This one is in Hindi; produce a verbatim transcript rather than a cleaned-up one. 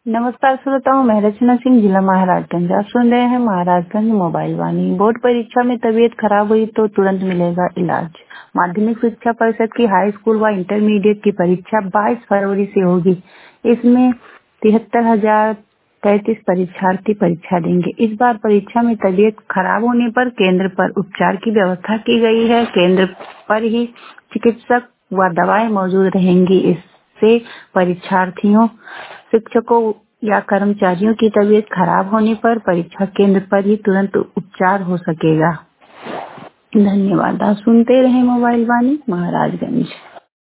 नमस्कार श्रोताओं, मैं रचना सिंह, जिला महाराजगंज। आप सुन रहे हैं महाराजगंज मोबाइल वाणी। बोर्ड परीक्षा में तबीयत खराब हुई तो तुरंत मिलेगा इलाज। माध्यमिक शिक्षा परिषद की हाई स्कूल व इंटरमीडिएट की परीक्षा बाईस फरवरी से होगी। इसमें तिहत्तर हजार तैतीस परीक्षार्थी परीक्षा देंगे। इस बार परीक्षा में तबीयत खराब होने पर केंद्र पर उपचार की व्यवस्था की गई है। केंद्र पर ही चिकित्सक व दवाएं मौजूद रहेंगी। इससे परीक्षार्थियों, शिक्षकों या कर्मचारियों की तबीयत खराब होने पर परीक्षा केंद्र पर ही तुरंत उपचार हो सकेगा। धन्यवाद। आप सुनते रहें मोबाइल वाणी महाराजगंज।